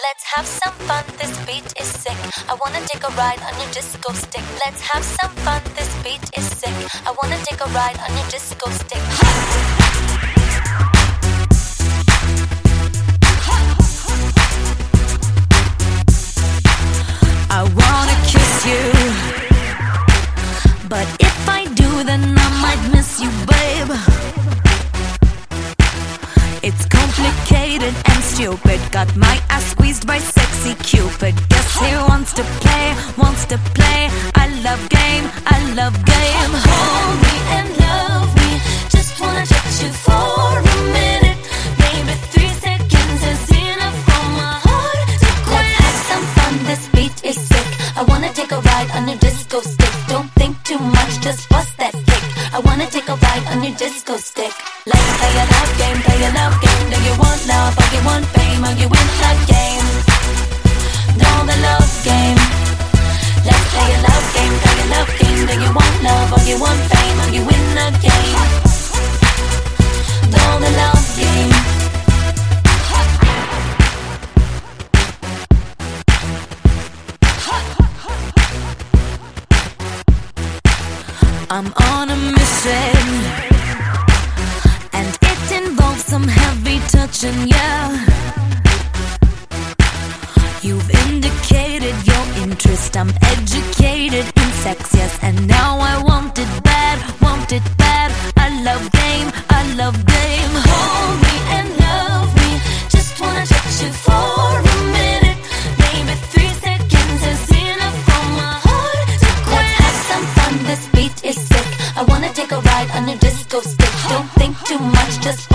Let's have some fun, this beat is sick. I wanna take a ride on your disco stick. Let's have some fun, this beat is sick. I wanna take a ride on your disco stick. I wanna kiss you, but if I do, then I might miss you, babe. It's complicated and stupid. Got my ass squeezed by sexy Cupid. Guess he wants to play, wants to play. I love game, I love game. Hold me and love me. Just wanna touch you for a minute. Maybe 3 seconds is enough for my heart to quit. Let's have some fun, this beat is sick. I wanna take a ride on your disco stick. Don't think too much, just bust that kick. I wanna take a ride on your disco stick. Let's play a love game, play a love game. Do you want love or you want fame? Or you win the game? No, the love game. Let's play a love game, play a love game. Do you want love or you want fame? Or you win the game? No, the love game. I'm on a mission, and it involves some heavy touching, yeah. You've indicated your interest. I'm educated in sex, yes, and now I want it bad, want it bad. I love game, I love game. Hold me and love me. Just wanna touch you for a minute. Maybe 3 seconds is enough for my heart to quit. Let's have some fun, this beat is sick. I wanna take a ride on your disco stick. Don't think too much, just